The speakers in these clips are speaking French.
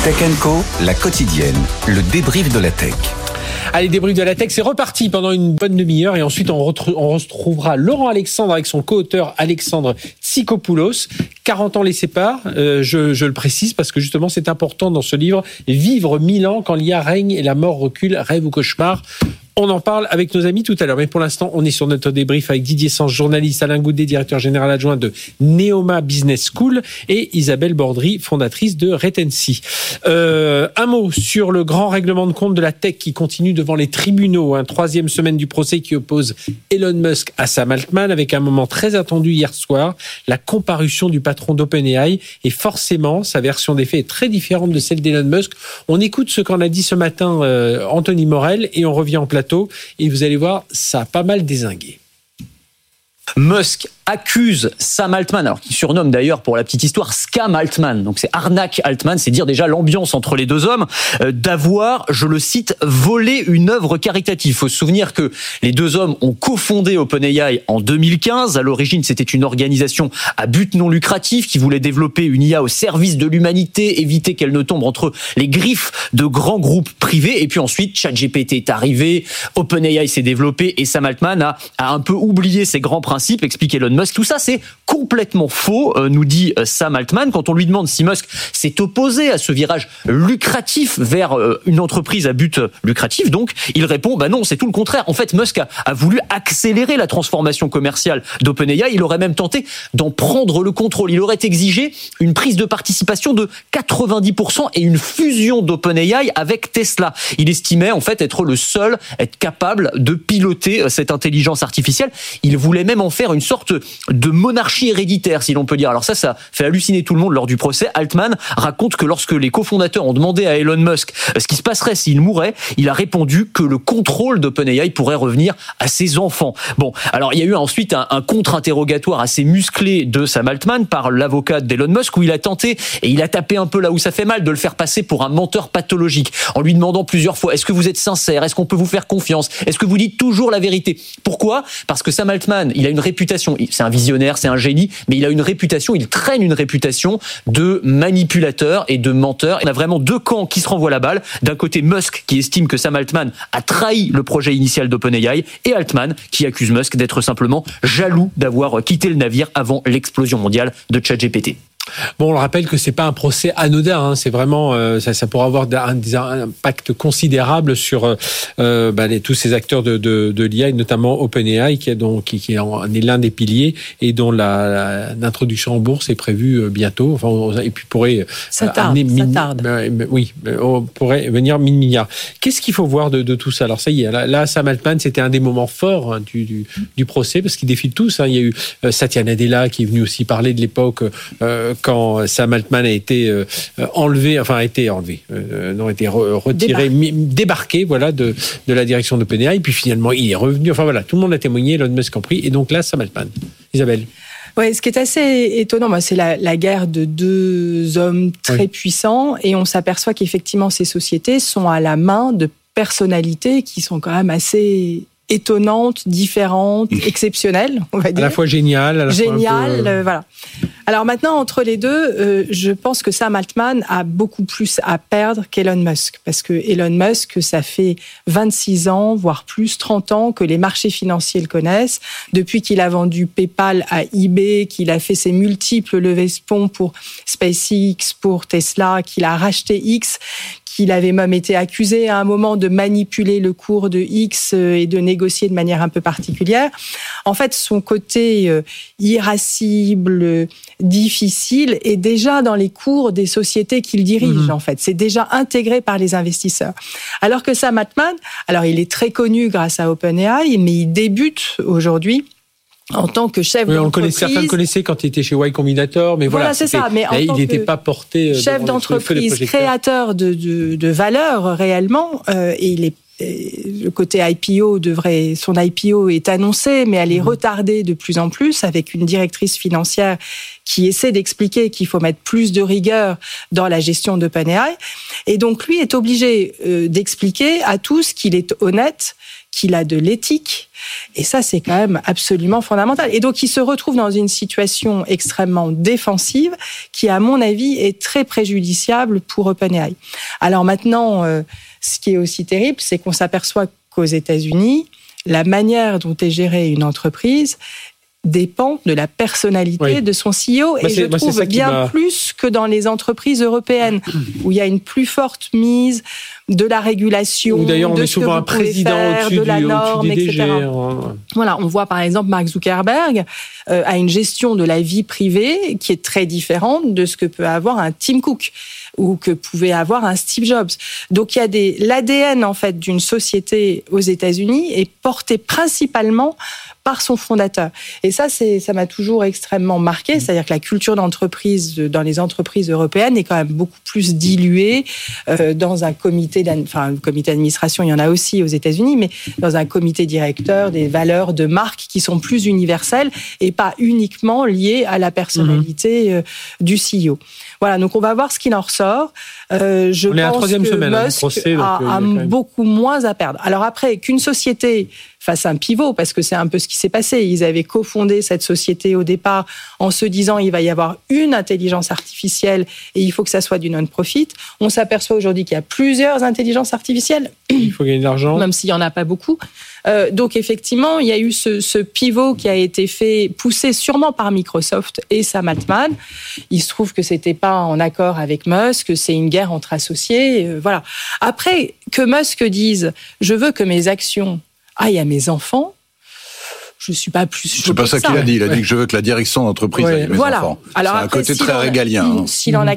Tech & Co, la quotidienne, le débrief de la tech. Allez, débrief de la tech, c'est reparti pendant une bonne demi-heure et ensuite on retrouvera Laurent Alexandre avec son co-auteur Alexandre Tsikopoulos. 40 ans les séparent, je le précise parce que justement c'est important dans ce livre. Vivre 1000 ans quand l'IA règne et la mort recule, rêve ou cauchemar. On en parle avec nos amis tout à l'heure. Mais pour l'instant, on est sur notre débrief avec Didier Sanche, journaliste, Alain Goudet, directeur général adjoint de Neoma Business School et Isabelle Bordry, fondatrice de Retency. Un mot sur le grand règlement de compte de la tech qui continue devant les tribunaux. Troisième semaine du procès qui oppose Elon Musk à Sam Altman avec un moment très attendu hier soir, la comparution du patron d'OpenAI. Et forcément, sa version des faits est très différente de celle d'Elon Musk. On écoute ce qu'en a dit ce matin Anthony Morel et on revient en plateau. Et vous allez voir, ça a pas mal dézingué. Musk accuse Sam Altman, alors qu'il surnomme d'ailleurs pour la petite histoire Scam Altman, donc c'est arnaque Altman, c'est dire déjà l'ambiance entre les deux hommes, d'avoir, je le cite, volé une œuvre caritative. Il faut se souvenir que les deux hommes ont cofondé OpenAI en 2015. À l'origine, c'était une organisation à but non lucratif qui voulait développer une IA au service de l'humanité, éviter qu'elle ne tombe entre les griffes de grands groupes privés. Et puis ensuite, ChatGPT est arrivé, OpenAI s'est développé et Sam Altman a un peu oublié ses grands principes, explique Elon Musk. Tout ça, c'est complètement faux, nous dit Sam Altman. Quand on lui demande si Musk s'est opposé à ce virage lucratif vers une entreprise à but lucratif, donc il répond non, c'est tout le contraire. En fait, Musk a voulu accélérer la transformation commerciale d'OpenAI. Il aurait même tenté d'en prendre le contrôle. Il aurait exigé une prise de participation de 90% et une fusion d'OpenAI avec Tesla. Il estimait en fait être le seul, être capable de piloter cette intelligence artificielle. Il voulait même en faire une sorte de monarchie héréditaire, si l'on peut dire. Alors ça fait halluciner tout le monde lors du procès. Altman raconte que lorsque les cofondateurs ont demandé à Elon Musk ce qui se passerait s'il mourait, il a répondu que le contrôle d'OpenAI pourrait revenir à ses enfants. Bon, alors il y a eu ensuite un contre-interrogatoire assez musclé de Sam Altman par l'avocat d'Elon Musk où il a tenté, et il a tapé un peu là où ça fait mal, de le faire passer pour un menteur pathologique en lui demandant plusieurs fois: est-ce que vous êtes sincère? Est-ce qu'on peut vous faire confiance? Est-ce que vous dites toujours la vérité? Pourquoi? Parce que Sam Altman, il a une réputation, c'est un visionnaire, c'est un génie, mais il a une réputation, il traîne une réputation de manipulateur et de menteur. Il y a vraiment deux camps qui se renvoient la balle. D'un côté, Musk qui estime que Sam Altman a trahi le projet initial d'OpenAI, et Altman qui accuse Musk d'être simplement jaloux d'avoir quitté le navire avant l'explosion mondiale de ChatGPT. Bon, on le rappelle que c'est pas un procès anodin, c'est vraiment ça pourrait avoir un impact considérable sur tous ces acteurs de l'IA et notamment OpenAI qui est l'un des piliers et dont l'introduction en bourse est prévue bientôt. Enfin, et puis pourrait ça tarde. Oui, on pourrait venir 1000 milliards. Qu'est-ce qu'il faut voir de tout ça? Alors ça y est, là Sam Altman, c'était un des moments forts du procès parce qu'ils défilent tous. Il y a eu Satya Nadella qui est venu aussi parler de l'époque quand Sam Altman a été retiré, débarqué, de la direction d'OpenAI, puis finalement il est revenu. Enfin voilà, tout le monde a témoigné, Elon Musk compris, et donc là Sam Altman. Isabelle. Ouais, ce qui est assez étonnant, c'est la guerre de deux hommes très puissants, et on s'aperçoit qu'effectivement ces sociétés sont à la main de personnalités qui sont quand même assez étonnantes, différentes, exceptionnelles, on va dire. À la fois géniales, à la fois un peu... voilà. Alors maintenant, entre les deux, je pense que Sam Altman a beaucoup plus à perdre qu'Elon Musk. Parce que Elon Musk, ça fait 26 ans, voire plus, 30 ans que les marchés financiers le connaissent. Depuis qu'il a vendu PayPal à eBay, qu'il a fait ses multiples levées de fonds pour SpaceX, pour Tesla, qu'il a racheté X, qu'il avait même été accusé à un moment de manipuler le cours de X et de négocier de manière un peu particulière. En fait, son côté irascible, difficile est déjà dans les cours des sociétés qu'il dirige, en fait. C'est déjà intégré par les investisseurs. Alors que Sam Altman, il est très connu grâce à OpenAI, mais il débute aujourd'hui en tant que chef d'entreprise. Certains le connaissaient quand il était chez Y Combinator, mais voilà, c'est ça. Mais il n'était pas porté chef d'entreprise, créateur de valeur réellement, et le côté IPO son IPO est annoncé, mais elle est retardée de plus en plus avec une directrice financière qui essaie d'expliquer qu'il faut mettre plus de rigueur dans la gestion d'OpenAI. Et donc, lui est obligé d'expliquer à tous qu'il est honnête, qu'il a de l'éthique. Et ça, c'est quand même absolument fondamental. Et donc, il se retrouve dans une situation extrêmement défensive qui, à mon avis, est très préjudiciable pour OpenAI. Alors maintenant, ce qui est aussi terrible, c'est qu'on s'aperçoit qu'aux États-Unis, la manière dont est gérée une entreprise dépend de la personnalité de son CEO. Et je trouve bien plus que dans les entreprises européennes, où il y a une plus forte mise de la régulation, d'ailleurs, on de met ce que souvent vous un pouvez président faire, de la norme, au-dessus des etc. DG. Voilà, on voit par exemple Mark Zuckerberg a une gestion de la vie privée qui est très différente de ce que peut avoir un Tim Cook ou que pouvait avoir un Steve Jobs. Donc il y a l'ADN en fait d'une société aux États-Unis est porté principalement par son fondateur. Et ça m'a toujours extrêmement marqué, c'est-à-dire que la culture d'entreprise dans les entreprises européennes est quand même beaucoup plus diluée dans un comité d'administration, il y en a aussi aux États-Unis, mais dans un comité directeur, des valeurs de marque qui sont plus universelles et pas uniquement liées à la personnalité du CEO. Voilà, donc on va voir ce qu'il en ressort. Je on est à la pense troisième que semaine Musk procès, a beaucoup moins à perdre. Alors après, qu'une société fasse un pivot, parce que c'est un peu ce qui s'est passé. Ils avaient cofondé cette société au départ en se disant il va y avoir une intelligence artificielle et il faut que ça soit du non-profit. On s'aperçoit aujourd'hui qu'il y a plusieurs intelligences artificielles. Il faut gagner de l'argent. Même s'il n'y en a pas beaucoup. Donc effectivement, il y a eu ce pivot qui a été fait, poussé sûrement par Microsoft et Sam Altman. Il se trouve que c'était pas en accord avec Musk, que c'est une guerre entre associés. Voilà. Après, que Musk dise « je veux que mes actions aillent à mes enfants », je suis pas plus. C'est pas ça qu'il a dit. Il a dit que je veux que la direction d'entreprise aille à mes enfants. Alors c'est après, un côté très régalien. S'il en a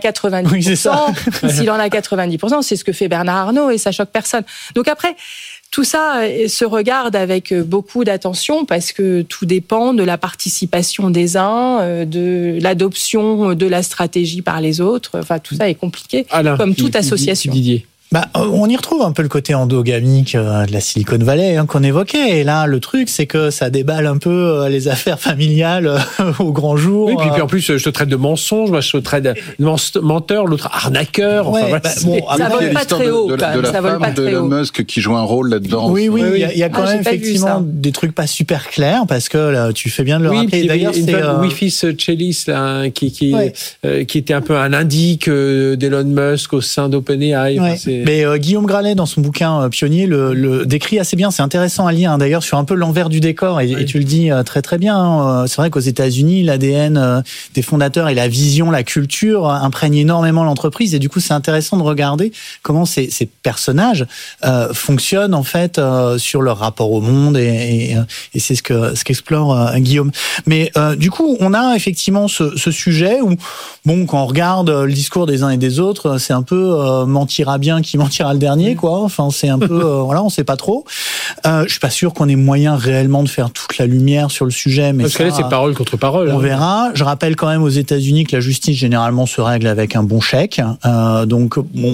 90%, s'il en a 90%, c'est ce que fait Bernard Arnault et ça choque personne. Donc après, tout ça se regarde avec beaucoup d'attention parce que tout dépend de la participation des uns, de l'adoption de la stratégie par les autres. Enfin, tout ça est compliqué, Alain, comme toute association. Didier. On y retrouve un peu le côté endogamique de la Silicon Valley qu'on évoquait. Et là, le truc, c'est que ça déballe un peu les affaires familiales au grand jour. Oui, puis en plus, je te traite de mensonge, moi je te traite de menteur, l'autre arnaqueur. Ouais, ça vole pas très haut. De la femme de Elon Musk qui joue un rôle là-dedans. Oui, il y a quand même effectivement des trucs pas super clairs parce que là, tu fais bien de le rappeler. D'ailleurs, c'est Wi-Fi Chellis là, qui était un peu un indique d'Elon Musk au sein d'OpenAI. Ouais. Mais Guillaume Gralet, dans son bouquin Pionnier, le décrit assez bien. C'est intéressant à lire, d'ailleurs, sur un peu l'envers du décor. Et tu le dis très très bien. C'est vrai qu'aux États-Unis, l'ADN des fondateurs et la vision, la culture imprègnent énormément l'entreprise. Et du coup, c'est intéressant de regarder comment ces personnages fonctionnent en fait sur leur rapport au monde. Et c'est ce qu'explore Guillaume. Mais du coup, on a effectivement ce sujet où, quand on regarde le discours des uns et des autres, c'est un peu mentira bien qui mentira le dernier, quoi. Enfin, c'est un peu, on sait pas trop. Je suis pas sûr qu'on ait moyen réellement de faire toute la lumière sur le sujet, mais parce que là, c'est parole contre parole. On verra. Je rappelle quand même aux États-Unis que la justice généralement se règle avec un bon chèque. Donc,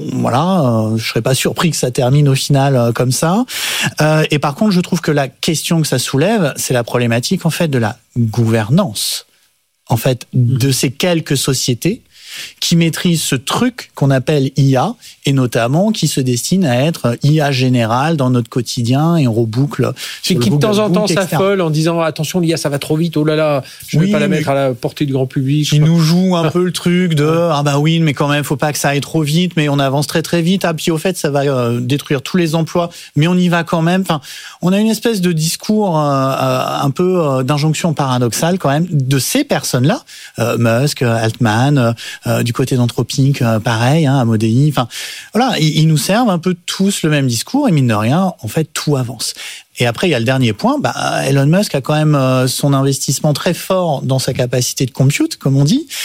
je serais pas surpris que ça termine au final comme ça. Et par contre, je trouve que la question que ça soulève, c'est la problématique en fait de la gouvernance, en fait, de ces quelques sociétés qui maîtrisent ce truc qu'on appelle IA, et notamment qui se destine à être IA générale dans notre quotidien, et on reboucle. C'est qui de temps en temps s'affole en disant attention, l'IA ça va trop vite, oh là là, je vais pas la mettre à la portée du grand public. Qui nous joue un peu le truc de oui, mais quand même, faut pas que ça aille trop vite, mais on avance très très vite. Puis au fait, ça va détruire tous les emplois, mais on y va quand même. Enfin, on a une espèce de discours un peu d'injonction paradoxale quand même de ces personnes-là, Musk, Altman. Du côté d'Anthropic, pareil, Amodei. Enfin, voilà, ils nous servent un peu tous le même discours et mine de rien, en fait, tout avance. Et après, il y a le dernier point. Elon Musk a quand même son investissement très fort dans sa capacité de compute, comme on dit.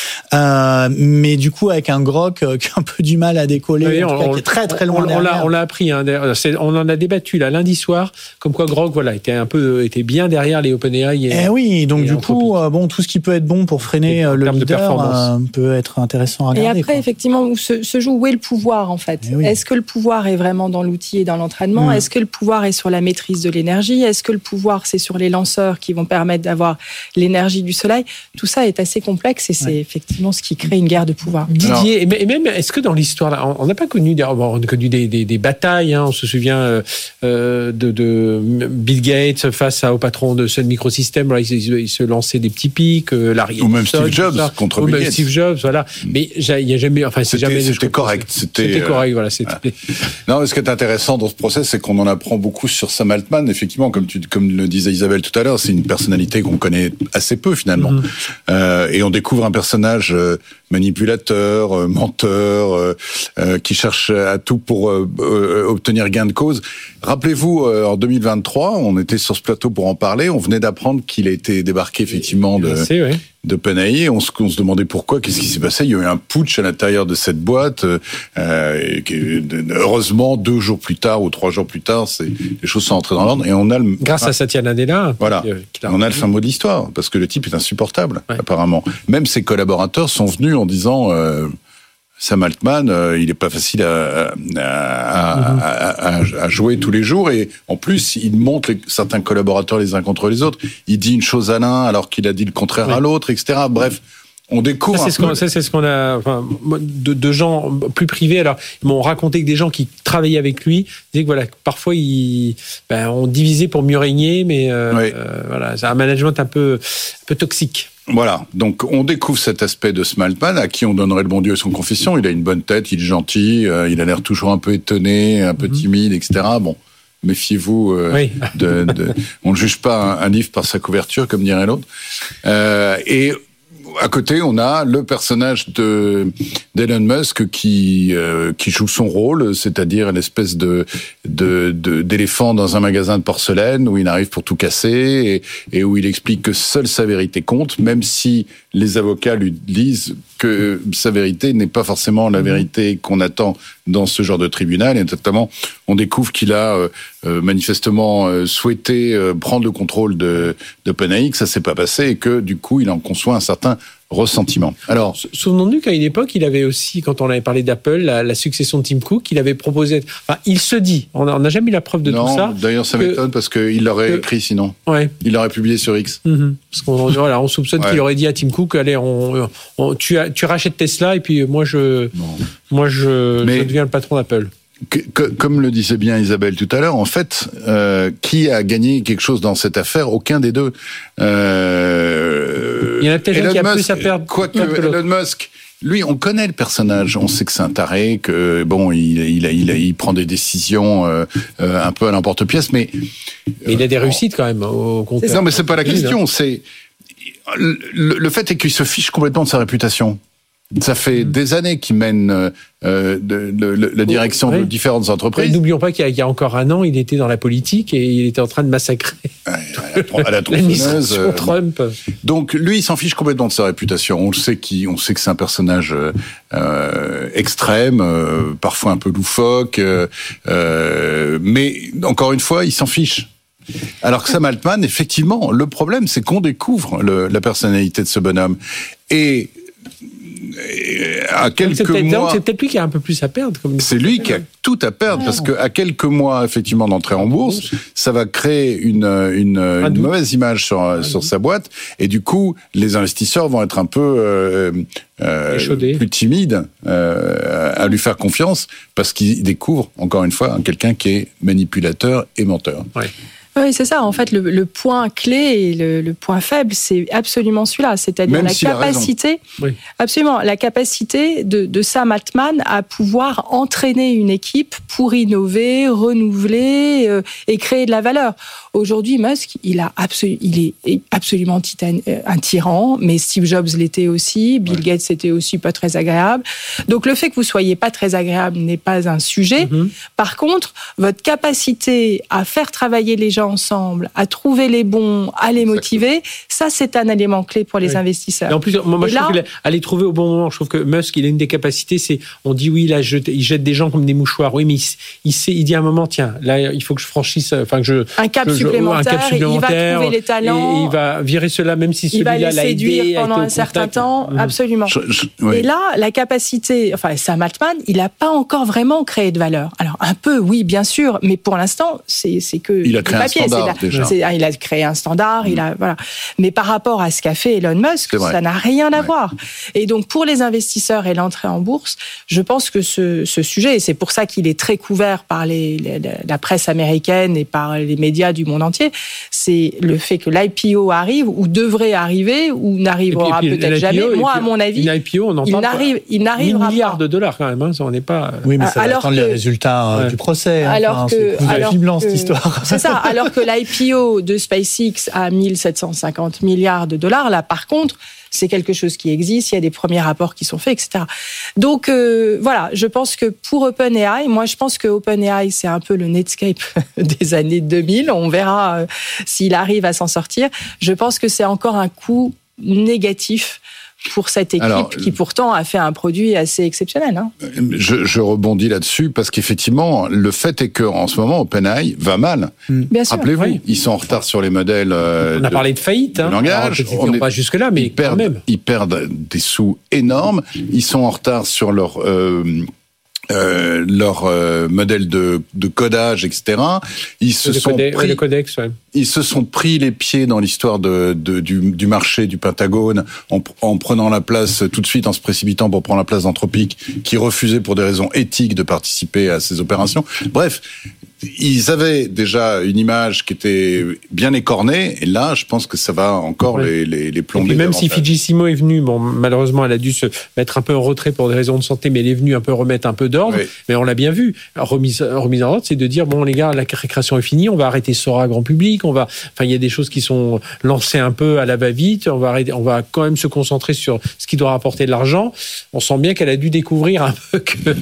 Mais du coup, avec un Grok qui a un peu du mal à décoller, qui est très très loin derrière. On l'a appris. On en a débattu là lundi soir, comme quoi Grok, était bien derrière les OpenAI. Oui, donc du coup, tout ce qui peut être bon pour freiner le leader peut être intéressant à regarder. Et après, effectivement, où se joue où est le pouvoir en fait. Est-ce que le pouvoir est vraiment dans l'outil et dans l'entraînement ? Est-ce que le pouvoir est sur la maîtrise de l'énergie? Est-ce que le pouvoir, c'est sur les lanceurs qui vont permettre d'avoir l'énergie du soleil? Tout ça est assez complexe et c'est effectivement ce qui crée une guerre de pouvoir. Didier, et même, est-ce que dans l'histoire, là, on n'a pas connu, on a connu des batailles, hein, on se souvient de Bill Gates face au patron de Sun Microsystems, là, il se lançait des petits pics, Larry ou même Steve Jobs contre Bill Gates. Steve Jobs, voilà. Mais il n'y a jamais, enfin, c'était correct. C'était correct, voilà. Non, ce qui est intéressant dans ce procès, c'est qu'on en apprend beaucoup sur Sam Altman. Effectivement, comme le disait Isabelle tout à l'heure, c'est une personnalité qu'on connaît assez peu finalement. Et on découvre un personnage manipulateur, menteur, qui cherche à tout pour obtenir gain de cause. Rappelez-vous, en 2023, on était sur ce plateau pour en parler. On venait d'apprendre qu'il a été débarqué effectivement de OpenAI. On se demandait pourquoi, qu'est-ce qui s'est passé. Il y a eu un putsch à l'intérieur de cette boîte. Heureusement, 2 jours plus tard ou 3 jours plus tard, les choses sont entrées dans l'ordre. Et on a grâce à Satya Nadella. Voilà. On a le fin mot de l'histoire, parce que le type est insupportable, apparemment. Même ses collaborateurs sont venus en disant Sam Altman, il n'est pas facile à jouer tous les jours, et en plus, il monte certains collaborateurs les uns contre les autres. Il dit une chose à l'un alors qu'il a dit le contraire à l'autre, etc. Bref, on découvre. C'est ce qu'on a, enfin, de gens plus privés. Alors, ils m'ont raconté que des gens qui travaillaient avec lui disaient que voilà, parfois on divisait pour mieux régner, mais voilà, c'est un management un peu toxique. Voilà, donc on découvre cet aspect de Sam Altman à qui on donnerait le bon Dieu et son confession. Il a une bonne tête, il est gentil, il a l'air toujours un peu étonné, un peu timide, etc. Bon, méfiez-vous. On ne juge pas un livre par sa couverture, comme dirait l'autre. Et à côté, on a le personnage d'Elon Musk qui joue son rôle, c'est-à-dire l'espèce d'éléphant dans un magasin de porcelaine où il arrive pour tout casser et où il explique que seule sa vérité compte, même si les avocats lui disent que sa vérité n'est pas forcément la vérité qu'on attend dans ce genre de tribunal. Et notamment, on découvre qu'il a manifestement souhaité prendre le contrôle d'OpenAI, que ça s'est pas passé et que du coup, il en conçoit un certain ressentiment. Alors, souvenons-nous qu'à une époque, il avait aussi, quand on avait parlé d'Apple, la succession de Tim Cook, il avait proposé. Enfin, il se dit, on n'a jamais eu la preuve de tout ça. Non, d'ailleurs, ça m'étonne parce qu'il l'aurait écrit sinon. Ouais. Il l'aurait publié sur X. Parce qu'on soupçonne qu'il aurait dit à Tim Cook, allez, tu rachètes Tesla et puis moi je deviens le patron d'Apple. Comme le disait bien Isabelle tout à l'heure, en fait, qui a gagné quelque chose dans cette affaire? Aucun des deux. Il y en a peut-être un qui a plus à perdre. Quoique Elon Musk, lui, on connaît le personnage, on sait que c'est un taré, que bon, il prend des décisions un peu à l'emporte-pièce, mais il a des réussites quand même au compteur. Non, mais c'est pas la question. C'est le fait est qu'il se fiche complètement de sa réputation. Ça fait des années qu'il mène la direction de différentes entreprises. N'oublions pas qu'il y a encore un an, il était dans la politique et il était en train de massacrer à la l'administration Trump. Donc lui, il s'en fiche complètement de sa réputation. On sait que c'est un personnage extrême, parfois un peu loufoque, mais encore une fois, il s'en fiche. Alors que Sam Altman, effectivement, le problème, c'est qu'on découvre la personnalité de ce bonhomme. Et à quelques mois, c'est peut-être lui qui a un peu plus à perdre. C'est lui qui a tout à perdre parce que à quelques mois effectivement d'entrée en bourse, ça va créer une mauvaise image sur sa boîte et du coup les investisseurs vont être un peu plus timides à lui faire confiance parce qu'ils découvrent encore une fois quelqu'un qui est manipulateur et menteur. Ouais. Oui, c'est ça. En fait, le point clé et le point faible, c'est absolument celui-là. C'est-à-dire même la capacité, absolument, la capacité de Sam Altman à pouvoir entraîner une équipe pour innover, renouveler et créer de la valeur. Aujourd'hui, Musk, il est absolument un tyran, mais Steve Jobs l'était aussi, Bill Gates c'était aussi pas très agréable. Donc le fait que vous soyez pas très agréable n'est pas un sujet. Par contre, votre capacité à faire travailler les gens ensemble, à trouver les bons, à les motiver, ça c'est un élément clé pour les investisseurs. Et en plus, moi je trouve qu'à les trouver au bon moment, je trouve que Musk, il a une des capacités, on dit oui, là, il jette des gens comme des mouchoirs. Oui, mais il dit à un moment, tiens, là, il faut que je franchisse, un cap supplémentaire, il va trouver les talents. Et il va virer cela, même si celui-là l'a aidé. Il va les séduire pendant un certain temps, absolument. Et là, la capacité, Sam Altman, il n'a pas encore vraiment créé de valeur. Alors, un peu, oui, bien sûr, mais pour l'instant, c'est que il a créé papier. métier. Il a créé un standard. Voilà. Mais par rapport à ce qu'a fait Elon Musk, ça n'a rien à voir. Et donc, pour les investisseurs et l'entrée en bourse, je pense que ce sujet, et c'est pour ça qu'il est très couvert par la presse américaine et par les médias du monde entier, c'est le fait que l'IPO arrive ou devrait arriver ou n'arrivera peut-être jamais. Moi, à mon avis, l'IPO, il n'arrivera pas. $1 000 milliards quand même. Hein, ça, on n'est pas. Oui, mais ça va attendre les résultats du procès. C'est cette histoire. C'est ça. Alors que l'IPO de SpaceX à $1 750 milliards, là, par contre, c'est quelque chose qui existe, il y a des premiers rapports qui sont faits, etc. Donc, voilà, je pense que pour OpenAI, moi, je pense que OpenAI, c'est un peu le Netscape des années 2000. On verra s'il arrive à s'en sortir. Je pense que c'est encore un coup négatif pour cette équipe qui pourtant a fait un produit assez exceptionnel. Hein. Je rebondis là-dessus parce qu'effectivement, le fait est qu'en ce moment, OpenAI va mal. Bien sûr. Rappelez-vous, ils sont en retard sur les modèles on a parlé de faillite. De langage. On n'est pas jusque-là, mais quand même. Ils perdent des sous énormes. Ils sont en retard sur leur modèle de codage, etc. Le codex, ouais. Ils se sont pris les pieds dans l'histoire du marché du Pentagone en prenant la place tout de suite, en se précipitant pour prendre la place d'Anthropic, qui refusait pour des raisons éthiques de participer à ces opérations. Bref, ils avaient déjà une image qui était bien écornée, et là, je pense que ça va encore les plomber. Et puis même si Fidjissimo est venue, bon, malheureusement, elle a dû se mettre un peu en retrait pour des raisons de santé, mais elle est venue un peu remettre un peu d'ordre. Oui. Mais on l'a bien vu. Remise en ordre, c'est de dire, bon, les gars, la récréation est finie, on va arrêter Sora grand public, il y a des choses qui sont lancées un peu à la va-vite, on va quand même se concentrer sur ce qui doit rapporter de l'argent. On sent bien qu'elle a dû découvrir un peu que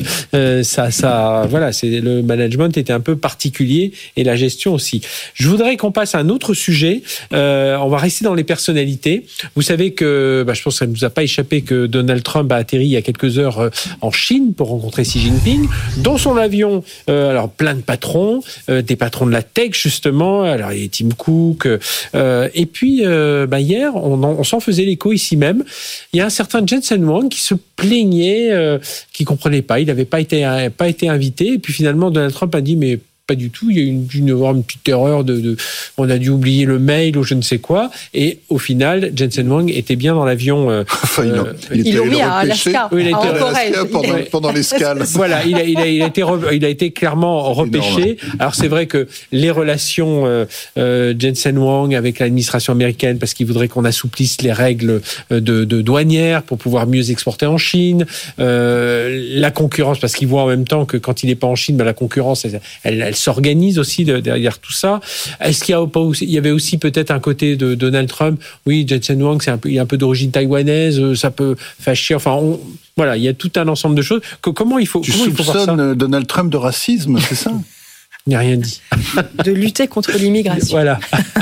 le management était un peu particulier et la gestion aussi. Je voudrais qu'on passe à un autre sujet. On va rester dans les personnalités. Vous savez que, je pense que ça ne nous a pas échappé que Donald Trump a atterri il y a quelques heures en Chine pour rencontrer Xi Jinping. Dans son avion, alors plein de patrons, des patrons de la tech justement. Alors il y a Tim Cook. Et puis hier, on s'en faisait l'écho ici même. Il y a un certain Jensen Huang qui se plaignait, qui comprenait pas. Il n'avait pas été invité. Et puis finalement, Donald Trump a dit mais pas du tout, il y a une petite erreur on a dû oublier le mail ou je ne sais quoi, et au final, Jensen Huang était bien dans l'avion. Ils l'ont mis à Alaska, pendant l'escale. Voilà, il a été clairement repêché. Alors c'est vrai que les relations Jensen Huang avec l'administration américaine, parce qu'il voudrait qu'on assouplisse les règles de douanières pour pouvoir mieux exporter en Chine, la concurrence, parce qu'il voit en même temps que quand il n'est pas en Chine, la concurrence, elle s'organise aussi derrière tout ça. Est-ce qu'il y avait aussi peut-être un côté de Donald Trump? Oui, Jensen Huang, il a un peu d'origine taïwanaise, ça peut fâcher. Voilà, il y a tout un ensemble de choses. Comment il faut faire ça? Tu soupçonnes Donald Trump de racisme, c'est ça? Il n'y a rien dit. De lutter contre l'immigration. Voilà.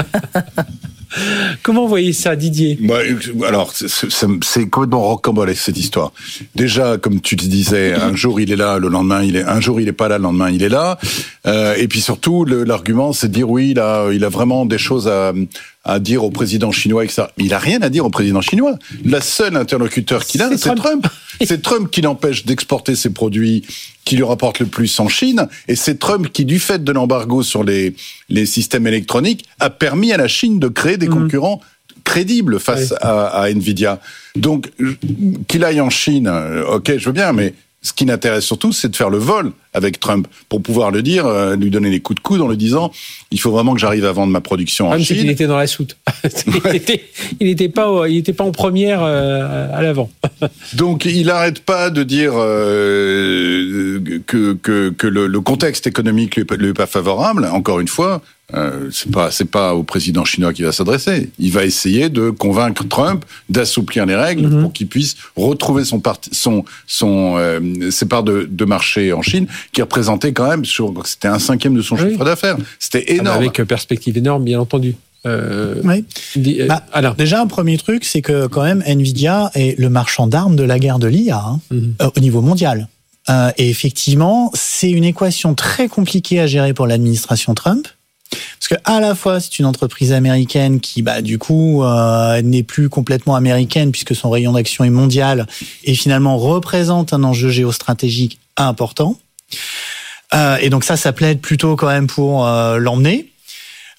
Comment vous voyez ça, Didier? Alors, c'est complètement rocambolesque cette histoire. Déjà, comme tu te disais, un jour il est là, le lendemain un jour il est pas là, le lendemain il est là. Et puis surtout, l'argument, c'est de dire oui, il a vraiment des choses à dire au président chinois et que ça. Il a rien à dire au président chinois. La seule interlocuteur qu'il a, c'est Trump. C'est Trump qui l'empêche d'exporter ses produits qui lui rapportent le plus en Chine, et c'est Trump qui, du fait de l'embargo sur les systèmes électroniques, a permis à la Chine de créer des concurrents crédibles face à Nvidia. Donc, qu'il aille en Chine, ok, je veux bien, mais ce qui l'intéresse surtout, c'est de faire le vol avec Trump pour pouvoir le dire, lui donner les coups de coude en lui disant il faut vraiment que j'arrive à vendre ma production en Chine. Il était dans la soute. il n'était pas en première à l'avant. Donc il n'arrête pas de dire que le contexte économique lui est pas favorable. Encore une fois, c'est pas au président chinois qu'il va s'adresser. Il va essayer de convaincre Trump d'assouplir les règles pour qu'il puisse retrouver ses parts de marché en Chine, qui représentait quand même, c'était 1/5 de son chiffre d'affaires. C'était énorme. Avec perspective énorme, bien entendu. Déjà, un premier truc, c'est que quand même, Nvidia est le marchand d'armes de la guerre de l'IA au niveau mondial. Et effectivement, c'est une équation très compliquée à gérer pour l'administration Trump. Parce que à la fois c'est une entreprise américaine qui du coup n'est plus complètement américaine puisque son rayon d'action est mondial et finalement représente un enjeu géostratégique important. Et donc ça plaide plutôt quand même pour l'emmener.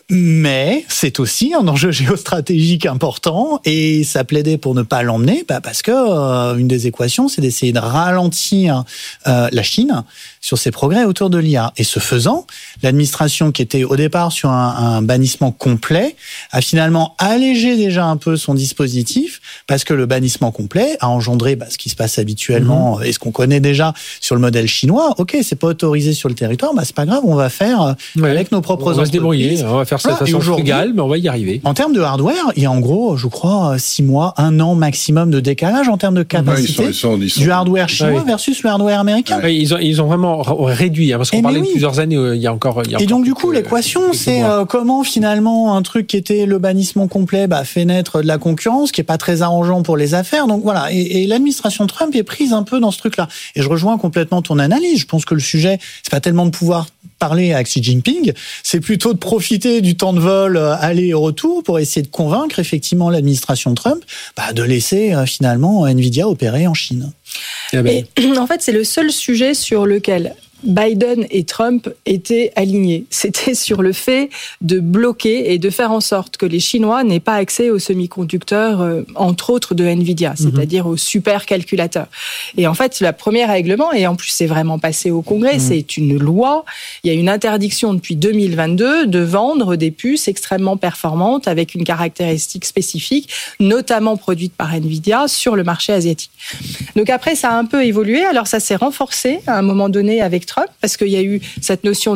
Mais c'est aussi un enjeu géostratégique important et ça plaidait pour ne pas l'emmener parce que une des équations, c'est d'essayer de ralentir la Chine sur ses progrès autour de l'IA. Et ce faisant, l'administration qui était au départ sur un bannissement complet a finalement allégé déjà un peu son dispositif parce que le bannissement complet a engendré ce qui se passe habituellement et ce qu'on connaît déjà sur le modèle chinois. Ok, c'est pas autorisé sur le territoire, c'est pas grave, on va faire avec nos propres entreprises. On va se débrouiller, on va faire ça de façon frugale, mais on va y arriver. En termes de hardware, il y a en gros, je crois, 6 mois, 1 an maximum de décalage en termes de capacité du hardware chinois versus le hardware américain. Ils ont vraiment réduit, parce qu'on parlait de plusieurs années, il y a encore. Et donc du coup, l'équation, c'est comment finalement un truc qui était le bannissement complet fait naître de la concurrence, qui est pas très arrangeant pour les affaires. Donc voilà, et l'administration Trump est prise un peu dans ce truc-là. Et je rejoins complètement ton analyse. Je pense que le sujet, c'est pas tellement de pouvoir parler avec Xi Jinping, c'est plutôt de profiter du temps de vol aller et retour pour essayer de convaincre effectivement l'administration Trump de laisser finalement Nvidia opérer en Chine. Et en fait, c'est le seul sujet sur lequel Biden et Trump étaient alignés. C'était sur le fait de bloquer et de faire en sorte que les Chinois n'aient pas accès aux semi-conducteurs, entre autres de Nvidia, c'est-à-dire aux supercalculateurs. Et en fait, le premier règlement, et en plus c'est vraiment passé au Congrès, c'est une loi, il y a une interdiction depuis 2022 de vendre des puces extrêmement performantes avec une caractéristique spécifique, notamment produite par Nvidia, sur le marché asiatique. Donc après, ça a un peu évolué, alors ça s'est renforcé à un moment donné avec Trump, parce qu'il y a eu cette notion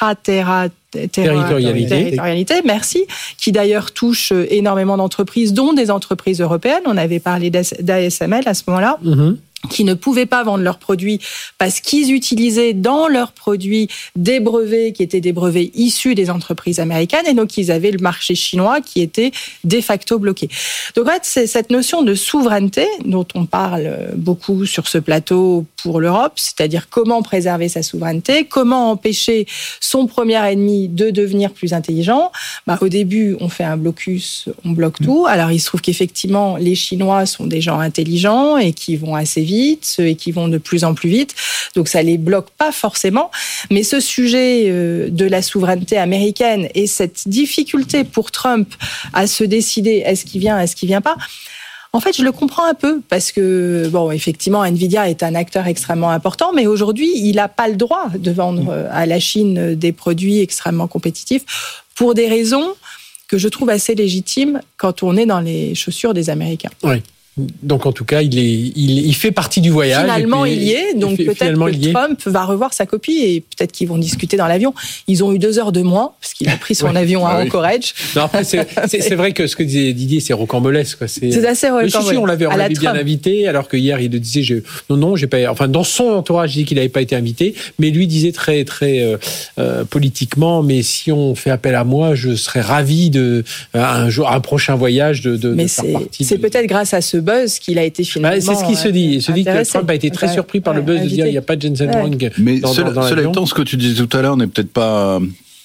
d'extraterritorialité, merci, qui d'ailleurs touche énormément d'entreprises, dont des entreprises européennes. On avait parlé d'ASML à ce moment-là. Qui ne pouvaient pas vendre leurs produits parce qu'ils utilisaient dans leurs produits des brevets qui étaient des brevets issus des entreprises américaines, et donc ils avaient le marché chinois qui était de facto bloqué. Donc en fait, c'est cette notion de souveraineté dont on parle beaucoup sur ce plateau pour l'Europe, c'est-à-dire comment préserver sa souveraineté, comment empêcher son premier ennemi de devenir plus intelligent. Au début, on fait un blocus, on bloque tout. Alors il se trouve qu'effectivement, les Chinois sont des gens intelligents et qui vont assez vite, et qui vont de plus en plus vite. Donc ça les bloque pas forcément. Mais ce sujet de la souveraineté américaine et cette difficulté pour Trump à se décider, est-ce qu'il vient pas, en fait, je le comprends un peu parce que, effectivement, Nvidia est un acteur extrêmement important, mais aujourd'hui, il n'a pas le droit de vendre à la Chine des produits extrêmement compétitifs pour des raisons que je trouve assez légitimes quand on est dans les chaussures des Américains. Oui. Donc en tout cas, il fait partie du voyage. Finalement, il y est. Donc peut-être que Trump va revoir sa copie et peut-être qu'ils vont discuter dans l'avion. Ils ont eu 2 heures de moins parce qu'il a pris son avion à Anchorage. Non, après, c'est vrai que ce que disait Didier, c'est rocambolesque. C'est assez rocambolesque. On l'avait bien invité, alors que hier il le disait. Non, j'ai pas. Enfin, dans son entourage, il dit qu'il n'avait pas été invité, mais lui disait très politiquement. Mais si on fait appel à moi, je serais ravi un prochain voyage de mais faire partie. C'est peut-être grâce à ce buzz qu'il a été finalement. C'est ce qui se dit. Il se dit que Trump a été très surpris par le buzz de dire il n'y a pas de Jensen Huang. Mais cela étant, ce que tu disais tout à l'heure n'est peut-être pas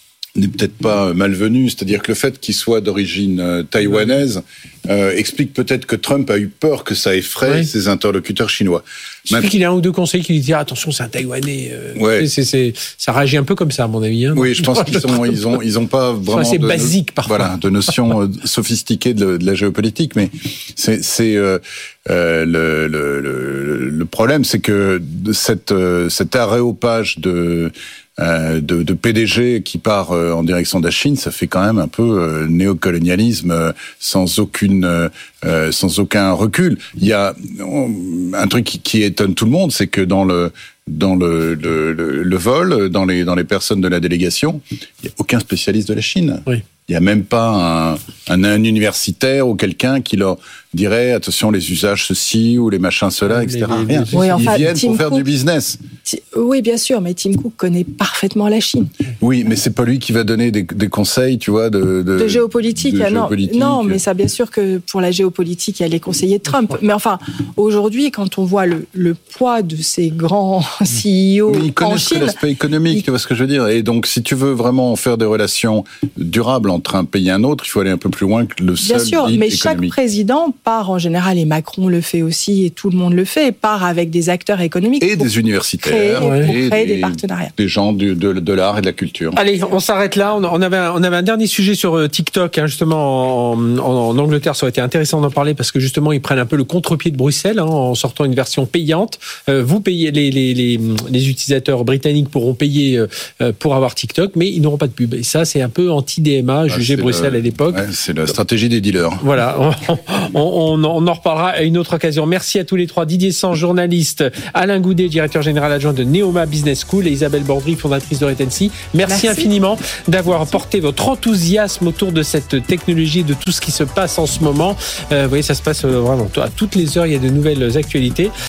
malvenu. C'est-à-dire que le fait qu'il soit d'origine taïwanaise explique peut-être que Trump a eu peur que ça effraie ses interlocuteurs chinois. Il suffit qu'il y ait 1 ou 2 conseils qui lui disent attention, c'est un Taïwanais. Ça réagit un peu comme ça, à mon avis. Oui, je pense qu'ils ont pas vraiment. C'est basique parfois. Voilà, de notions sophistiquées de la géopolitique, mais le problème, c'est que cet aréopage de PDG qui part en direction de la Chine, ça fait quand même un peu néocolonialisme sans aucun recul. Il y a un truc qui étonne tout le monde, c'est que dans le vol, dans les personnes de la délégation, il n'y a aucun spécialiste de la Chine. Oui. Il n'y a même pas un universitaire ou quelqu'un qui leur dirait attention les usages ceci ou les machins cela, etc. Rien. Ils viennent pour faire du business. Oui, bien sûr, mais Tim Cook connaît parfaitement la Chine. Oui, mais c'est pas lui qui va donner des conseils, tu vois, de géopolitique. Non, mais ça, bien sûr que pour la géopolitique, il y a les conseillers de Trump. Mais enfin, aujourd'hui, quand on voit le poids de ces grands CEO mais ils connaissent l'aspect économique, tu vois ce que je veux dire. Et donc, si tu veux vraiment faire des relations durables entre un pays et un autre, il faut aller un peu plus loin que le seul Bien sûr, lead mais économique. chaque président part en général, et Macron le fait aussi, et tout le monde le fait, part avec des acteurs économiques. Et des universitaires. Créer des partenariats. Des gens de l'art et de la culture. Allez, on s'arrête là. On avait un dernier sujet sur TikTok, hein, justement en Angleterre. Ça aurait été intéressant d'en parler parce que justement ils prennent un peu le contre-pied de Bruxelles, hein, en sortant une version payante. Vous payez, les utilisateurs britanniques pourront payer pour avoir TikTok, mais ils n'auront pas de pub. Et ça, c'est un peu anti-DMA, jugé Bruxelles à l'époque. Ouais, c'est la stratégie des dealers. Voilà, on en reparlera à une autre occasion. Merci à tous les trois. Didier Sans, journaliste, Alain Goudet, directeur général adjoint de Neoma Business School, et Isabelle Bordry, fondatrice de Retency. Merci infiniment d'avoir porté votre enthousiasme autour de cette technologie, de tout ce qui se passe en ce moment. Vous voyez, ça se passe vraiment à toutes les heures, il y a de nouvelles actualités.